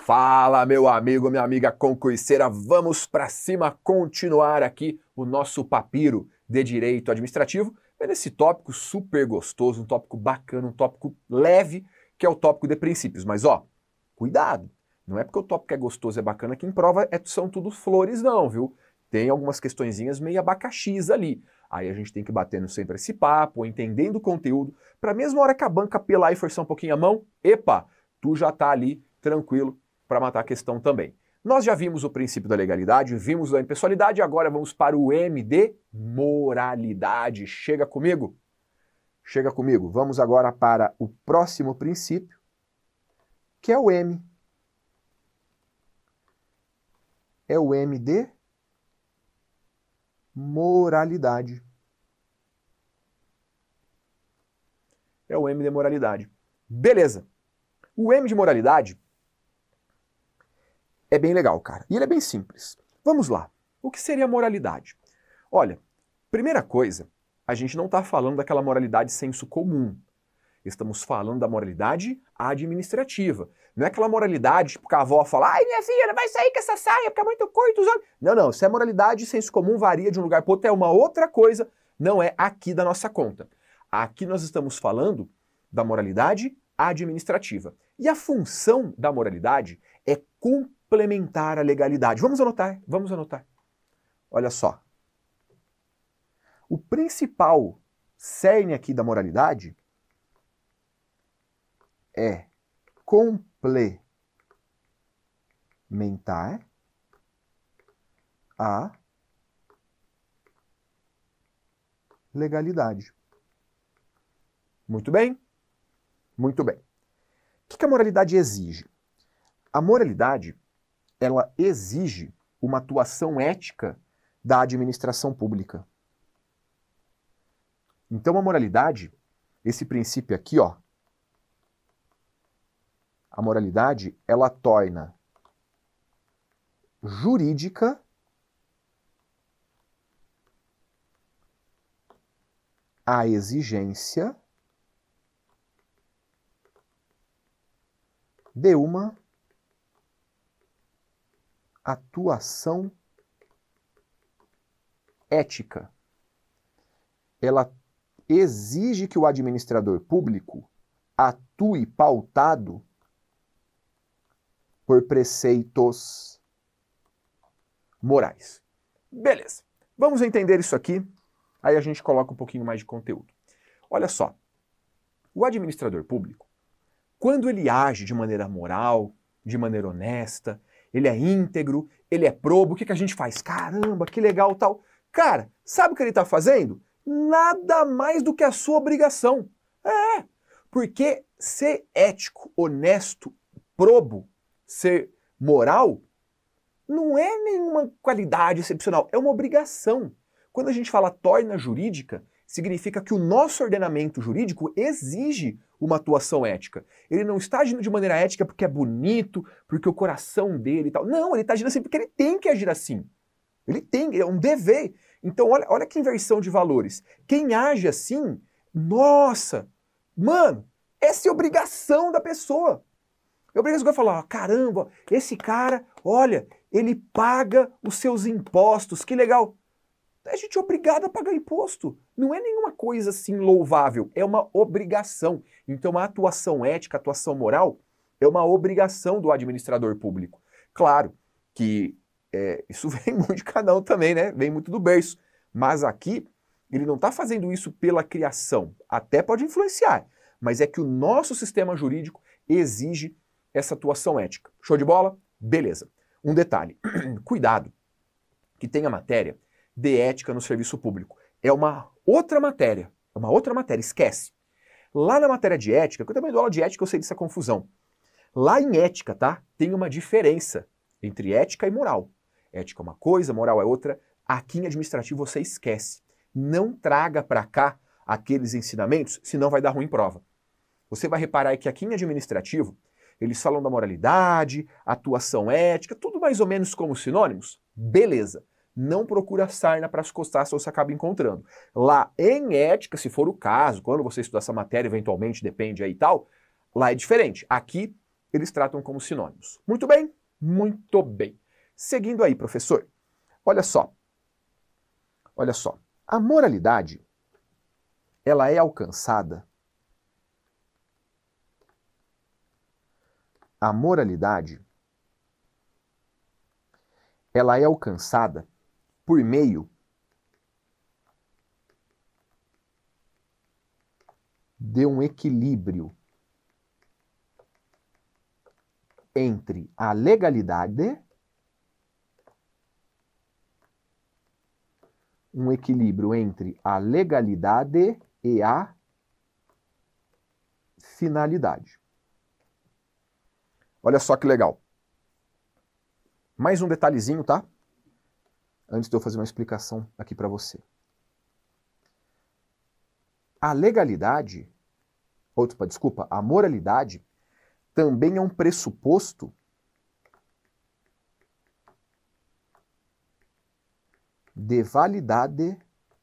Fala, meu amigo, minha amiga concurseira, vamos para cima continuar aqui o nosso papiro de direito administrativo, nesse tópico super gostoso, um tópico bacana, um tópico leve, que é o tópico de princípios. Mas ó, cuidado, não é porque o tópico é gostoso, é bacana, que em prova são tudo flores não, viu? Tem algumas questõezinhas meio abacaxis ali. Aí a gente tem que ir batendo sempre esse papo, entendendo o conteúdo, para mesmo a hora que a banca apelar e forçar um pouquinho a mão, epa, tu já tá ali tranquilo para matar a questão também. Nós já vimos o princípio da legalidade, vimos da impessoalidade, agora vamos para o M de moralidade. Chega comigo? Chega comigo. Vamos agora para o próximo princípio, que é o M. É o M de moralidade. É o M de moralidade. Beleza. O M de moralidade é bem legal, cara. E ele é bem simples. Vamos lá. O que seria moralidade? Olha, primeira coisa, a gente não está falando daquela moralidade senso comum. Estamos falando da moralidade administrativa. Não é aquela moralidade, tipo, que a avó fala, ai, minha filha, não vai sair com essa saia, porque é muito curto os olhos. Não, não. Se é moralidade, senso comum varia de um lugar para outro, é uma outra coisa, não é aqui da nossa conta. Aqui nós estamos falando da moralidade administrativa. E a função da moralidade é complementar a legalidade. Vamos anotar, vamos anotar. Olha só. O principal cerne aqui da moralidade é complementar a legalidade. Muito bem? Muito bem. O que a moralidade exige? A moralidade, ela exige uma atuação ética da administração pública. Então a moralidade, esse princípio aqui, ó, a moralidade, ela torna jurídica a exigência de uma atuação ética. Ela exige que o administrador público atue pautado por preceitos morais. Beleza. Vamos entender isso aqui, aí a gente coloca um pouquinho mais de conteúdo. Olha só, o administrador público, quando ele age de maneira moral, de maneira honesta, ele é íntegro, ele é probo, o que a gente faz? Caramba, que legal tal. Cara, sabe o que ele está fazendo? Nada mais do que a sua obrigação. É, porque ser ético, honesto, probo, ser moral, não é nenhuma qualidade excepcional, é uma obrigação. Quando a gente fala torna jurídica, significa que o nosso ordenamento jurídico exige uma atuação ética. Ele não está agindo de maneira ética porque é bonito, porque o coração dele e tal. Não, ele está agindo assim porque ele tem que agir assim. Ele tem, é um dever. Então olha que inversão de valores. Quem age assim, nossa, mano, essa é obrigação da pessoa. É obrigação de falar, caramba, esse cara, olha, ele paga os seus impostos, que legal. A gente é obrigado a pagar imposto. Não é nenhuma coisa assim louvável, é uma obrigação. Então a atuação ética, a atuação moral, é uma obrigação do administrador público. Claro que isso vem muito de cada um também, né? Vem muito do berço. Mas aqui, ele não está fazendo isso pela criação. Até pode influenciar, mas é que o nosso sistema jurídico exige essa atuação ética. Show de bola? Beleza. Um detalhe, cuidado, que tem a matéria de ética no serviço público. É uma outra matéria, esquece. Lá na matéria de ética, que eu também dou aula de ética, eu sei dessa confusão. Lá em ética, tá? Tem uma diferença entre ética e moral. Ética é uma coisa, moral é outra. Aqui em administrativo você esquece. Não traga para cá aqueles ensinamentos, senão vai dar ruim em prova. Você vai reparar que aqui em administrativo, eles falam da moralidade, atuação ética, tudo mais ou menos como sinônimos. Beleza. Não procura sarna para as coçar se você acaba encontrando. Lá em ética, se for o caso, quando você estudar essa matéria, eventualmente, depende aí e tal, lá é diferente. Aqui eles tratam como sinônimos. Muito bem? Muito bem. Seguindo aí, professor. Olha só. Olha só. A moralidade, ela é alcançada. A moralidade, ela é alcançada por meio de um equilíbrio entre a legalidade, e a finalidade. Olha só que legal. Mais um detalhezinho, tá? Antes de eu fazer uma explicação aqui para você. A moralidade também é um pressuposto de validade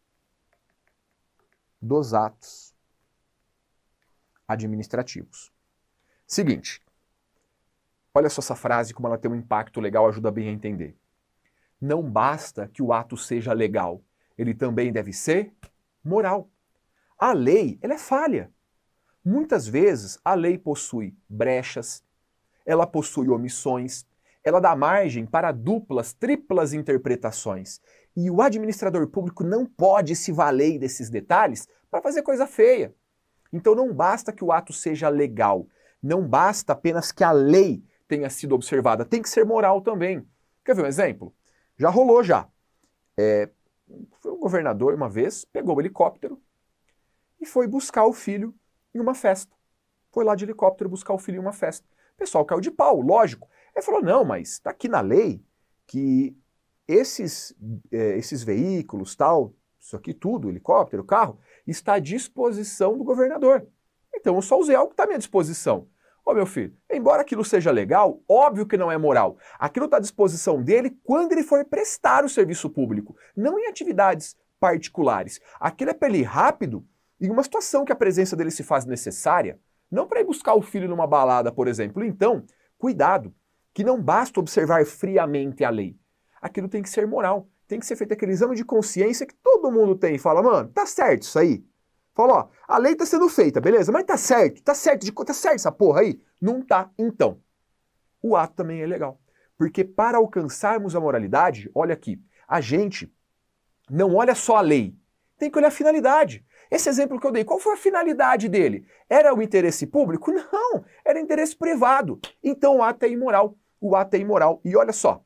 dos atos administrativos. Seguinte, olha só essa frase, como ela tem um impacto legal, ajuda bem a entender. Não basta que o ato seja legal, ele também deve ser moral. A lei, ela é falha. Muitas vezes a lei possui brechas, ela possui omissões, ela dá margem para duplas, triplas interpretações. E o administrador público não pode se valer desses detalhes para fazer coisa feia. Então não basta que o ato seja legal, não basta apenas que a lei tenha sido observada, tem que ser moral também. Quer ver um exemplo? Já rolou já. Foi um governador uma vez, pegou o helicóptero e foi buscar o filho em uma festa. Foi lá de helicóptero buscar o filho em uma festa. O pessoal caiu de pau, lógico. Ele falou, não, mas está aqui na lei que esses veículos, tal, isso aqui tudo, helicóptero, carro, está à disposição do governador. Então eu só usei algo que está à minha disposição. Ô meu filho, embora aquilo seja legal, óbvio que não é moral. Aquilo está à disposição dele quando ele for prestar o serviço público, não em atividades particulares. Aquilo é para ele ir rápido em uma situação que a presença dele se faz necessária, não para ir buscar o filho numa balada, por exemplo. Então, cuidado, que não basta observar friamente a lei. Aquilo tem que ser moral, tem que ser feito aquele exame de consciência que todo mundo tem. Fala, mano, tá certo isso aí? Fala, ó, a lei tá sendo feita, beleza, mas tá certo essa porra aí? Não tá, então. O ato também é legal. Porque para alcançarmos a moralidade, olha aqui, a gente não olha só a lei, tem que olhar a finalidade. Esse exemplo que eu dei, qual foi a finalidade dele? Era o interesse público? Não, era interesse privado. Então o ato é imoral. O ato é imoral. E olha só,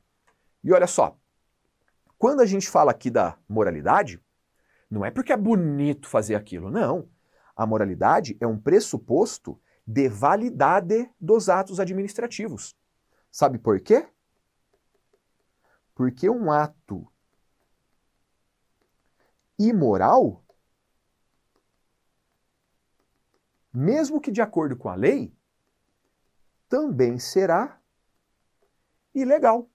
quando a gente fala aqui da moralidade, não é porque é bonito fazer aquilo, não. A moralidade é um pressuposto de validade dos atos administrativos. Sabe por quê? Porque um ato imoral, mesmo que de acordo com a lei, também será ilegal.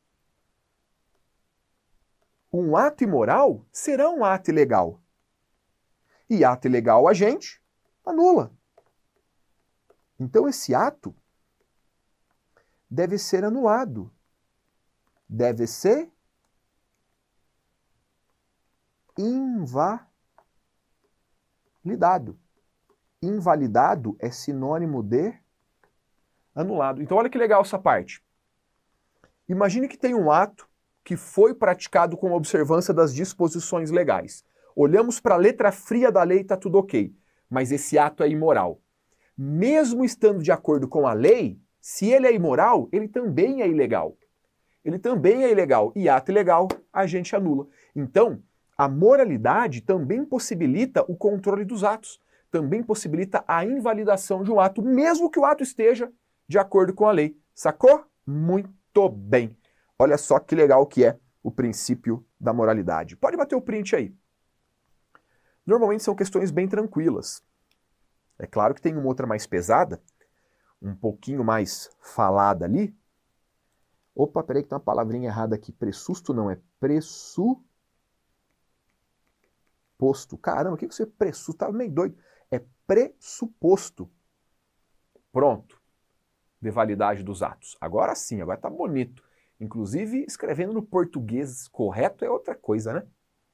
Um ato imoral será um ato ilegal. E ato ilegal a gente anula. Então esse ato deve ser anulado. Deve ser invalidado. Invalidado é sinônimo de anulado. Então olha que legal essa parte. Imagine que tem um ato que foi praticado com observância das disposições legais. Olhamos para a letra fria da lei e está tudo ok. Mas esse ato é imoral. Mesmo estando de acordo com a lei, se ele é imoral, ele também é ilegal. Ele também é ilegal. E ato ilegal, a gente anula. Então, a moralidade também possibilita o controle dos atos. Também possibilita a invalidação de um ato, mesmo que o ato esteja de acordo com a lei. Sacou? Muito bem. Olha só que legal que é o princípio da moralidade. Pode bater o print aí. Normalmente são questões bem tranquilas. É claro que tem uma outra mais pesada, um pouquinho mais falada ali. Opa, peraí que tem uma palavrinha errada aqui. Pressusto não, é pressuposto. Caramba, o que você pressusto? Tava meio doido. É pressuposto. Pronto. de validade dos atos. Agora sim, agora tá bonito. Inclusive, escrevendo no português correto é outra coisa, né?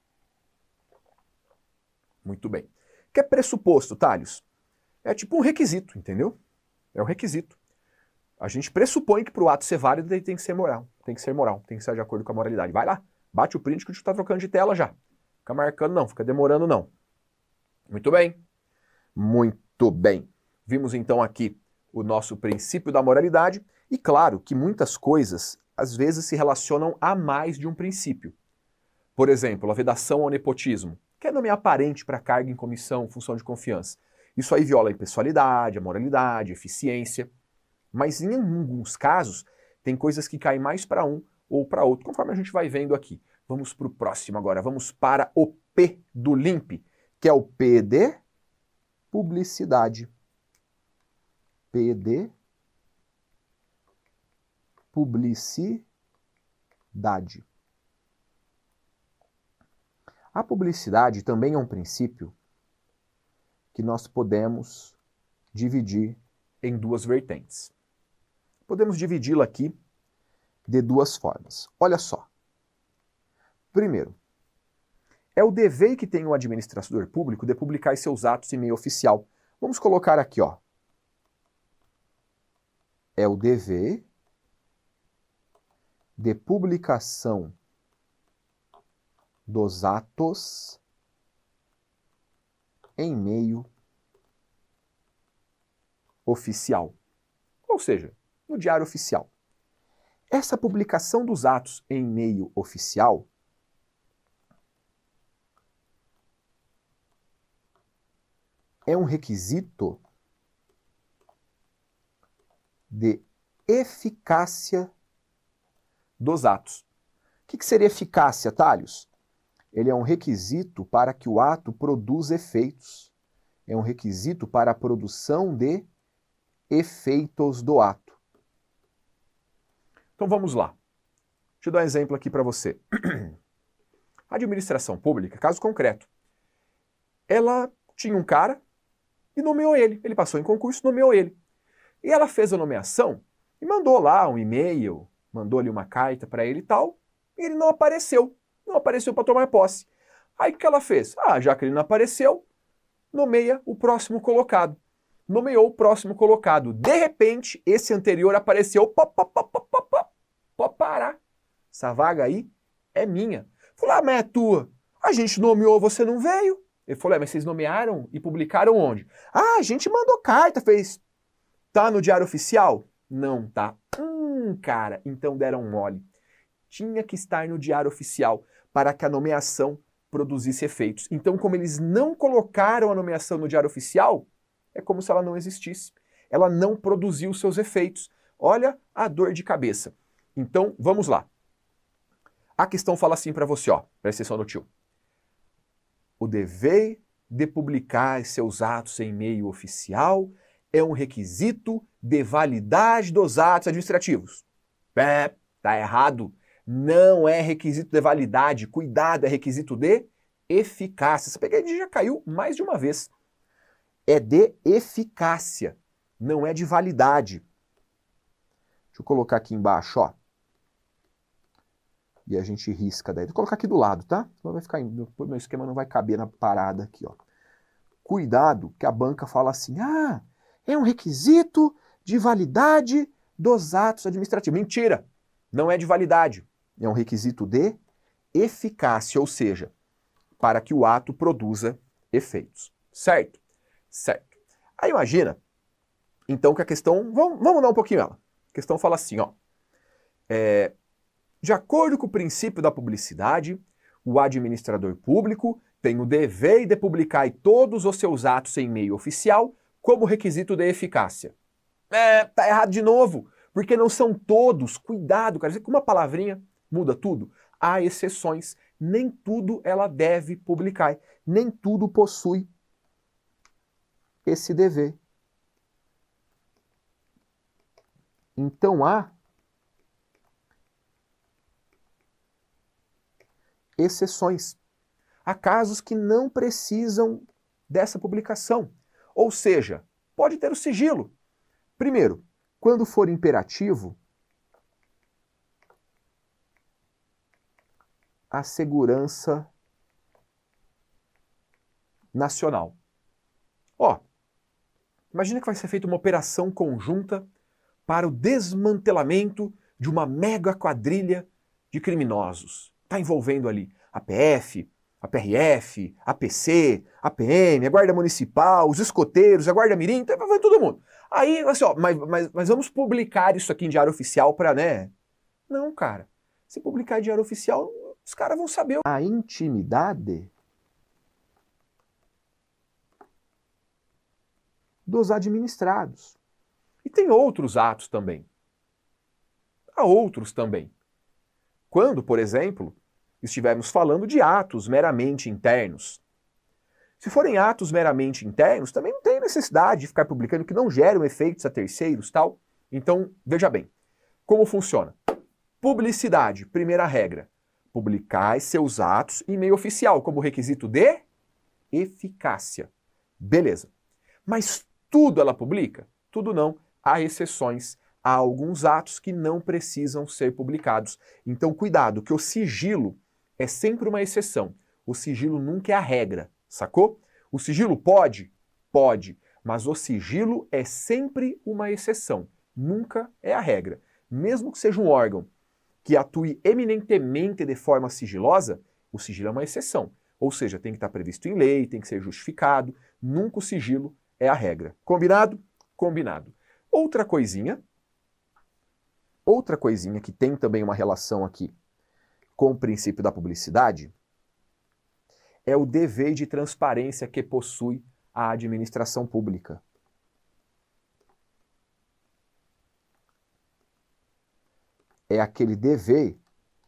Muito bem. O que é pressuposto, Thales? É tipo um requisito, entendeu? É um requisito. A gente pressupõe que para o ato ser válido ele tem que ser moral. Tem que ser moral, tem que ser de acordo com a moralidade. Vai lá, bate o print que a gente está trocando de tela já. Fica marcando não, fica demorando não. Muito bem. Muito bem. Vimos então aqui o nosso princípio da moralidade e claro que muitas coisas às vezes se relacionam a mais de um princípio. Por exemplo, a vedação ao nepotismo, que é nome aparente para cargo em comissão, função de confiança. Isso aí viola a impessoalidade, a moralidade, a eficiência. Mas em alguns casos, tem coisas que caem mais para um ou para outro, conforme a gente vai vendo aqui. Vamos para o próximo agora. Vamos para o P do LIMP, que é o P de publicidade. P de publicidade. A publicidade também é um princípio que nós podemos dividir em duas vertentes. Podemos dividi-la aqui de duas formas. Olha só. Primeiro, é o dever que tem o administrador público de publicar seus atos em meio oficial. Vamos colocar aqui, ó. É o dever de publicação dos atos em meio oficial. Ou seja, no Diário Oficial. Essa publicação dos atos em meio oficial é um requisito de eficácia dos atos. O que seria eficácia, Thales? Ele é um requisito para que o ato produza efeitos. É um requisito para a produção de efeitos do ato. Então vamos lá. Deixa eu dar um exemplo aqui para você. A administração pública, caso concreto, ela tinha um cara e nomeou ele. Ele passou em concurso, nomeou ele. E ela fez a nomeação e mandou lá um e-mail, mandou ali uma carta para ele e tal, e ele não apareceu. Não apareceu para tomar posse. Aí o que ela fez? Já que ele não apareceu, nomeia o próximo colocado. Nomeou o próximo colocado. De repente, esse anterior apareceu. Pode parar. Essa vaga aí é minha. Falei, mas é tua. A gente nomeou, você não veio. Ele falou, mas vocês nomearam e publicaram onde? A gente mandou carta, fez. Tá no Diário Oficial? Não tá. Cara, então deram mole. Tinha que estar no Diário Oficial para que a nomeação produzisse efeitos. Então, como eles não colocaram a nomeação no Diário Oficial, é como se ela não existisse. Ela não produziu seus efeitos. Olha a dor de cabeça. Então, vamos lá. A questão fala assim para você, ó. Presta atenção no tio. O dever de publicar seus atos em meio oficial é um requisito de validade dos atos administrativos. Tá errado. Não é requisito de validade. Cuidado, é requisito de eficácia. Essa pegadinha já caiu mais de uma vez. É de eficácia, não é de validade. Deixa eu colocar aqui embaixo, ó. E a gente risca daí. Vou colocar aqui do lado, tá? Vai ficar, meu esquema não vai caber na parada aqui, ó. Cuidado, que a banca fala assim, é um requisito de validade dos atos administrativos. Mentira, não é de validade. É um requisito de eficácia, ou seja, para que o ato produza efeitos. Certo? Certo. Aí imagina, então, que a questão... Vamos mudar um pouquinho ela. A questão fala assim, ó. De acordo com o princípio da publicidade, o administrador público tem o dever de publicar todos os seus atos em meio oficial como requisito de eficácia. Tá errado de novo, porque não são todos. Cuidado, cara. Com uma palavrinha muda tudo. Há exceções. Nem tudo ela deve publicar. Nem tudo possui esse dever. Então há exceções. Há casos que não precisam dessa publicação. Ou seja, pode ter o sigilo. Primeiro, quando for imperativo, a segurança nacional. Ó, imagina que vai ser feita uma operação conjunta para o desmantelamento de uma mega quadrilha de criminosos. Está envolvendo ali a PF, a PRF, a PC, a PM, a Guarda Municipal, os escoteiros, a Guarda Mirim, vai todo mundo. Aí, assim, ó, mas vamos publicar isso aqui em diário oficial para, né? Não, cara. Se publicar em diário oficial, os caras vão saber. A intimidade dos administrados. E tem outros atos também. Há outros também. Quando, por exemplo, estivermos falando de atos meramente internos. Se forem atos meramente internos, também não tem necessidade de ficar publicando que não geram efeitos a terceiros, tal. Então, veja bem, como funciona? Publicidade, primeira regra. Publicai seus atos em meio oficial, como requisito de eficácia. Beleza. Mas tudo ela publica? Tudo não. Há exceções. Há alguns atos que não precisam ser publicados. Então, cuidado, que o sigilo é sempre uma exceção. O sigilo nunca é a regra, sacou? O sigilo pode? Pode. Mas o sigilo é sempre uma exceção. Nunca é a regra. Mesmo que seja um órgão que atue eminentemente de forma sigilosa, o sigilo é uma exceção. Ou seja, tem que estar previsto em lei, tem que ser justificado. Nunca o sigilo é a regra. Combinado? Combinado. Outra coisinha que tem também uma relação aqui com o princípio da publicidade é o dever de transparência que possui a administração pública. É aquele dever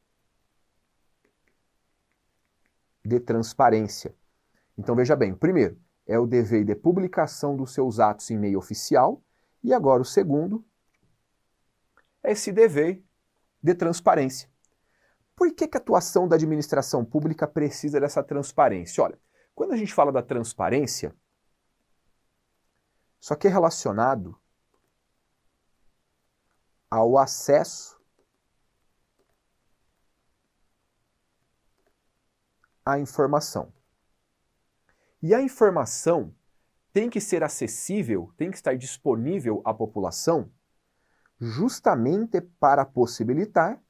de transparência. Então veja bem, primeiro, é o dever de publicação dos seus atos em meio oficial, e agora o segundo é esse dever de transparência. Por que a atuação da administração pública precisa dessa transparência? Olha, quando a gente fala da transparência, isso aqui é relacionado ao acesso à informação. E a informação tem que ser acessível, tem que estar disponível à população justamente para possibilitar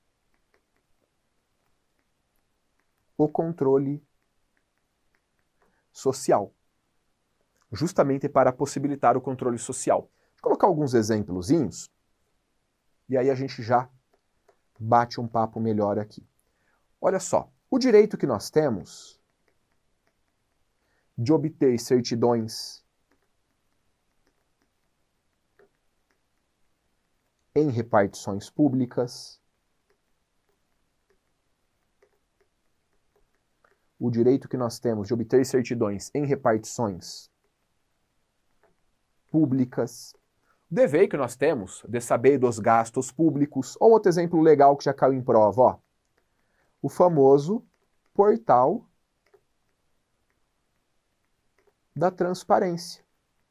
o controle social. Justamente para possibilitar o controle social. Vou colocar alguns exemplozinhos e aí a gente já bate um papo melhor aqui. Olha só, o direito que nós temos de obter certidões em repartições públicas, o direito que nós temos de obter certidões em repartições públicas, o dever que nós temos de saber dos gastos públicos, ou outro exemplo legal que já caiu em prova, ó, o famoso portal da transparência.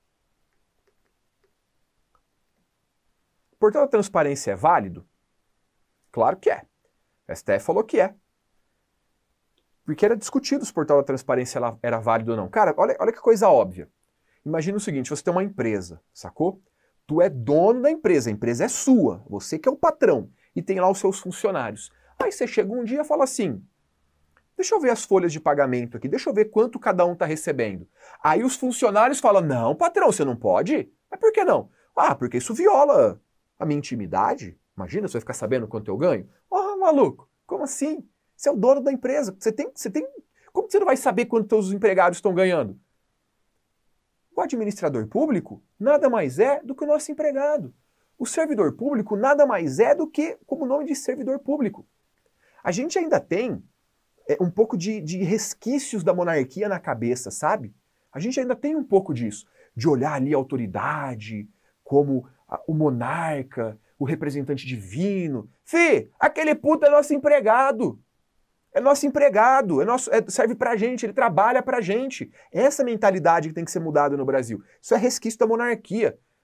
O portal da transparência é válido? Claro que é. O STF falou que é. Porque era discutido se o portal da transparência era válido ou não. Cara, olha que coisa óbvia. Imagina o seguinte, você tem uma empresa, sacou? Tu é dono da empresa, a empresa é sua, você que é o patrão, e tem lá os seus funcionários. Aí você chega um dia e fala assim, deixa eu ver as folhas de pagamento aqui, deixa eu ver quanto cada um está recebendo. Aí os funcionários falam, não, patrão, você não pode? Mas por que não? Ah, porque isso viola a minha intimidade. Imagina, você vai ficar sabendo quanto eu ganho? Ah, maluco, como assim? Você é o dono da empresa, como você não vai saber quanto os empregados estão ganhando? O administrador público nada mais é do que o nosso empregado. O servidor público nada mais é do que como nome de servidor público. A gente ainda tem um pouco de resquícios da monarquia na cabeça, sabe? A gente ainda tem um pouco disso, de olhar ali a autoridade como o monarca, o representante divino. Fê, aquele puto é nosso empregado. É nosso empregado, serve pra gente, ele trabalha pra gente. Essa mentalidade que tem que ser mudada no Brasil. Isso é resquício da monarquia.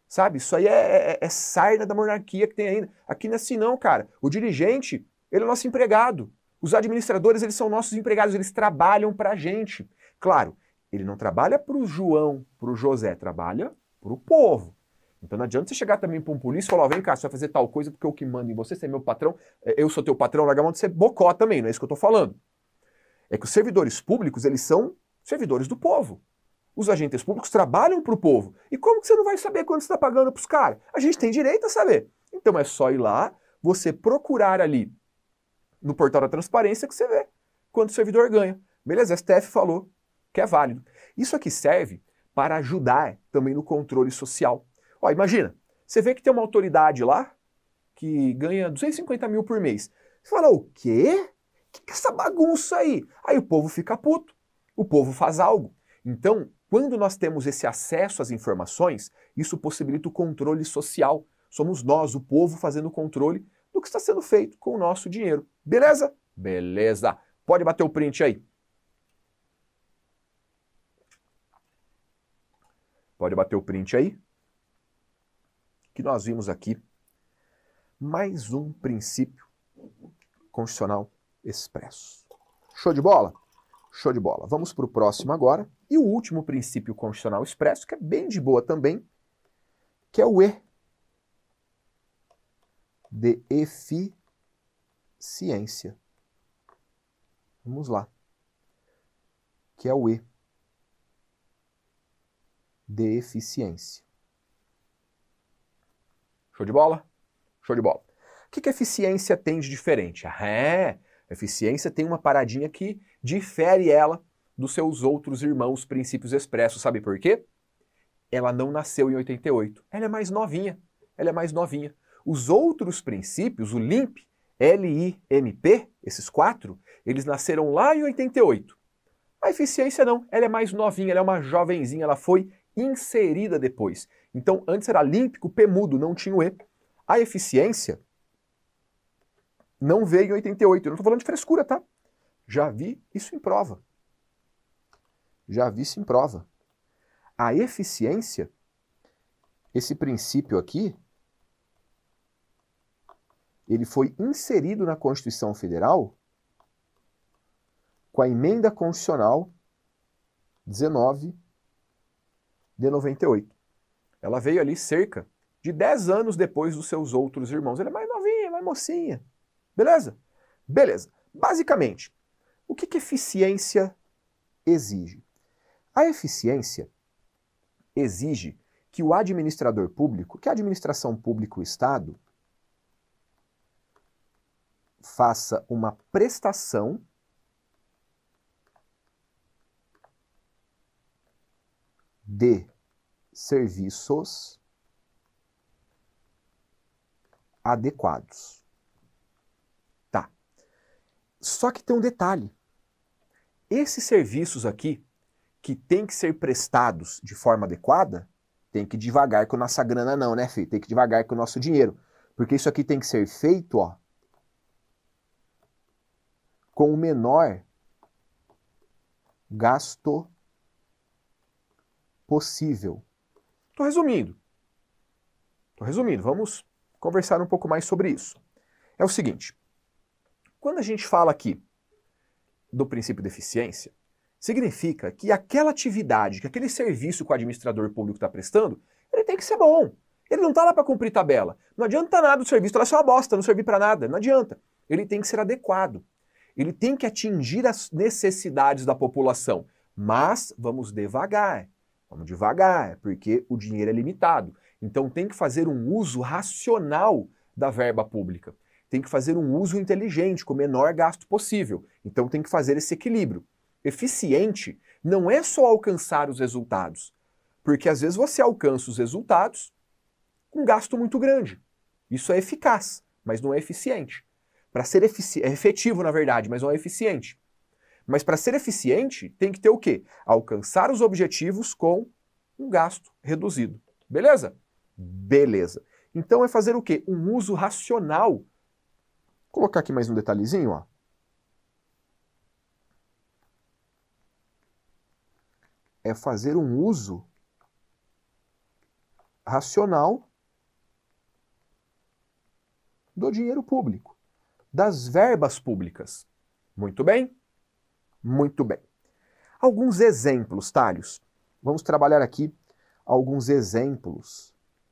Sabe? Isso aí é sarna da monarquia que tem ainda. Aqui não é assim não, cara. O dirigente, ele é nosso empregado. Os administradores, eles são nossos empregados, eles trabalham pra gente. Claro, ele não trabalha pro João, pro José, trabalha pro povo. Então não adianta você chegar também pra um polícia e falar, ó, vem cá, você vai fazer tal coisa porque eu que mando em você, você é meu patrão, eu sou teu patrão, larga a mão de ser bocó também, não é isso que eu tô falando. É que os servidores públicos, eles são servidores do povo. Os agentes públicos trabalham para o povo. E como que você não vai saber quanto você está pagando para os caras? A gente tem direito a saber. Então é só ir lá, você procurar ali no portal da transparência que você vê quanto o servidor ganha. Beleza, a STF falou que é válido. Isso aqui serve para ajudar também no controle social. Ó, imagina, você vê que tem uma autoridade lá que ganha 250 mil por mês. Você fala, o quê? Que é essa bagunça aí? Aí o povo fica puto, o povo faz algo. Então, quando nós temos esse acesso às informações, isso possibilita o controle social. Somos nós, o povo, fazendo o controle do que está sendo feito com o nosso dinheiro. Beleza? Beleza. Pode bater o print aí. Pode bater o print aí. Que nós vimos aqui mais um princípio constitucional expresso. Show de bola? Show de bola. Vamos para o próximo agora. E o último princípio constitucional expresso, que é bem de boa também, que é o E de eficiência. Vamos lá. Que é o E de eficiência. Show de bola? Show de bola. O que a eficiência tem de diferente? A eficiência tem uma paradinha que difere ela dos seus outros irmãos princípios expressos. Sabe por quê? Ela não nasceu em 88. Ela é mais novinha. Ela é mais novinha. Os outros princípios, o LIMP, L-I-M-P, esses 4, eles nasceram lá em 88. A eficiência não. Ela é mais novinha, ela é uma jovenzinha, ela foi inserida depois. Então, antes era LIMP, o P mudo, não tinha o E. A eficiência não veio em 88. Eu não estou falando de frescura, tá? Já vi isso em prova. Já vi isso em prova. A eficiência, esse princípio aqui, ele foi inserido na Constituição Federal com a Emenda Constitucional 19 de 98. Ela veio ali cerca de 10 anos depois dos seus outros irmãos. Ela é mais novinha, mais mocinha. Beleza? Beleza. Basicamente, o que eficiência exige? A eficiência exige que o administrador público, que a administração pública, o Estado, faça uma prestação de serviços adequados. Tá. Só que tem um detalhe. Esses serviços aqui, que tem que ser prestados de forma adequada, tem que ir devagar com a nossa grana não, né, filho? Tem que ir devagar com o nosso dinheiro. Porque isso aqui tem que ser feito, ó, com o menor gasto possível. Estou resumindo. Vamos conversar um pouco mais sobre isso. É o seguinte, quando a gente fala aqui do princípio de eficiência, significa que aquela atividade, que aquele serviço que o administrador público está prestando, ele tem que ser bom. Ele não está lá para cumprir tabela. Não adianta nada o serviço, ela é só uma bosta, não servir para nada. Não adianta. Ele tem que ser adequado. Ele tem que atingir as necessidades da população. Mas vamos devagar. Vamos devagar, porque o dinheiro é limitado. Então tem que fazer um uso racional da verba pública. Tem que fazer um uso inteligente, com o menor gasto possível. Então tem que fazer esse equilíbrio. Eficiente não é só alcançar os resultados, porque às vezes você alcança os resultados com um gasto muito grande. Isso é eficaz, mas não é eficiente. Para ser é efetivo, na verdade, mas não é eficiente. Mas para ser eficiente, tem que ter o quê? Alcançar os objetivos com um gasto reduzido. Beleza? Beleza. Então é fazer o quê? Um uso racional. Vou colocar aqui mais um detalhezinho, ó. É fazer um uso racional do dinheiro público, das verbas públicas. Muito bem? Muito bem. Alguns exemplos, Thales. Vamos trabalhar aqui alguns exemplos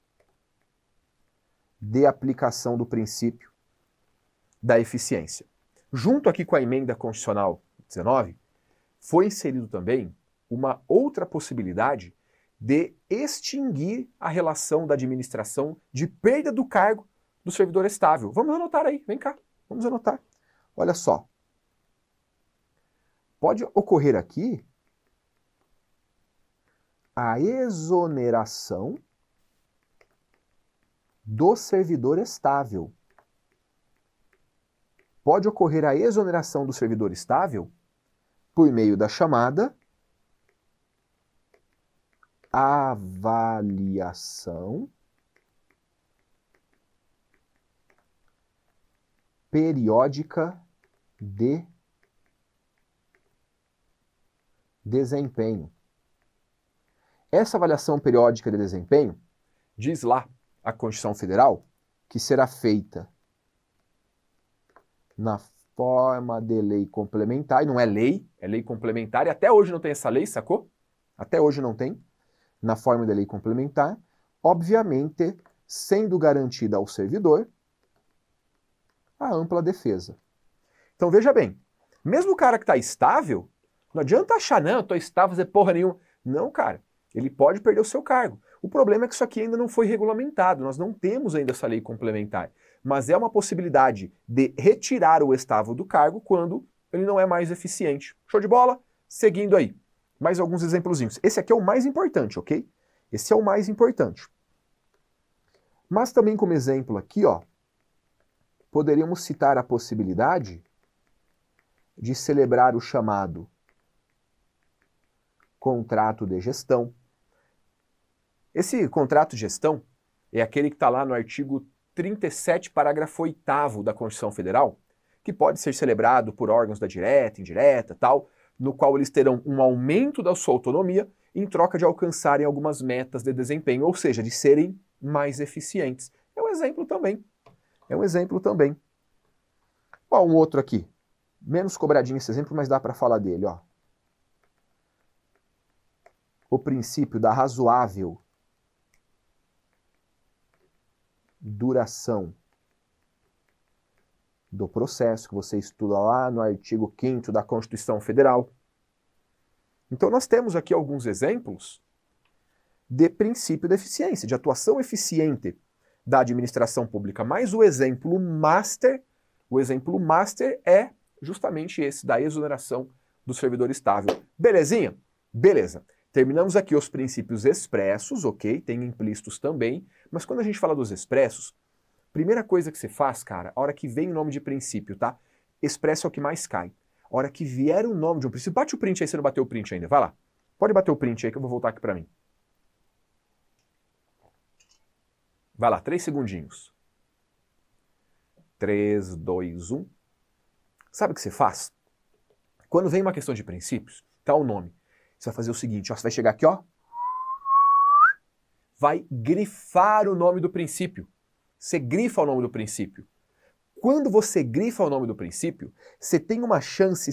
de aplicação do princípio da eficiência. Junto aqui com a emenda constitucional 19, foi inserido também uma outra possibilidade de extinguir a relação da administração de perda do cargo do servidor estável. Vamos anotar aí, vem cá, vamos anotar. Olha só. Pode ocorrer aqui a exoneração do servidor estável. Pode ocorrer a exoneração do servidor estável por meio da chamada avaliação periódica de desempenho. Essa avaliação periódica de desempenho, diz lá a Constituição Federal, que será feita na forma de lei complementar, e não é lei complementar, e até hoje não tem essa lei, sacou? Até hoje não tem, na forma de lei complementar, obviamente sendo garantida ao servidor a ampla defesa. Então veja bem, mesmo o cara que está estável, não adianta achar, não, eu estou estável, fazer porra nenhuma. Não, cara, ele pode perder o seu cargo. O problema é que isso aqui ainda não foi regulamentado, nós não temos ainda essa lei complementar. Mas é uma possibilidade de retirar o estável do cargo quando ele não é mais eficiente. Show de bola? Seguindo aí. Mais alguns exemplozinhos. Esse aqui é o mais importante, ok? Esse é o mais importante. Mas também como exemplo aqui, ó, poderíamos citar a possibilidade de celebrar o chamado contrato de gestão. Esse contrato de gestão é aquele que está lá no artigo 37, parágrafo 8º da Constituição Federal, que pode ser celebrado por órgãos da direta, indireta, tal, no qual eles terão um aumento da sua autonomia em troca de alcançarem algumas metas de desempenho, ou seja, de serem mais eficientes. É um exemplo também. É um exemplo também. Ó, um outro aqui. Menos cobradinho esse exemplo, mas dá para falar dele, ó. O princípio da razoável duração do processo, que você estuda lá no artigo 5º da Constituição Federal. Então nós temos aqui alguns exemplos de princípio da eficiência, de atuação eficiente da administração pública, mas o exemplo master é justamente esse, da exoneração do servidor estável. Belezinha? Beleza. Terminamos aqui os princípios expressos, ok? Tem implícitos também, mas quando a gente fala dos expressos, primeira coisa que você faz, cara, a hora que vem o nome de princípio, tá? Expresso é o que mais cai. A hora que vier o nome de um princípio, bate o print aí, você não bateu o print ainda, vai lá. Pode bater o print aí que eu vou voltar aqui pra mim. Vai lá, 3 segundinhos. 3, 2, 1. Sabe o que você faz? Quando vem uma questão de princípios, tá o nome. Você vai fazer o seguinte, ó, você vai chegar aqui, ó. Vai grifar o nome do princípio. Você grifa o nome do princípio. Quando você grifa o nome do princípio, você tem uma chance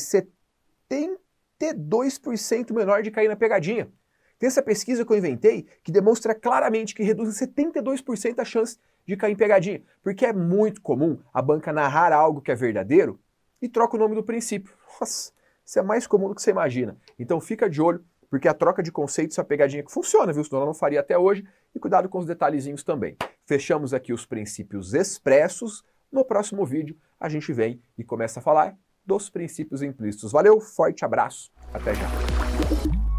72% menor de cair na pegadinha. Tem essa pesquisa que eu inventei que demonstra claramente que reduz em 72% a chance de cair em pegadinha. Porque é muito comum a banca narrar algo que é verdadeiro e troca o nome do princípio. Nossa, isso é mais comum do que você imagina. Então fica de olho, porque a troca de conceitos é uma pegadinha que funciona, viu? Senão ela não faria até hoje. E cuidado com os detalhezinhos também. Fechamos aqui os princípios expressos. No próximo vídeo a gente vem e começa a falar dos princípios implícitos. Valeu, forte abraço, até já.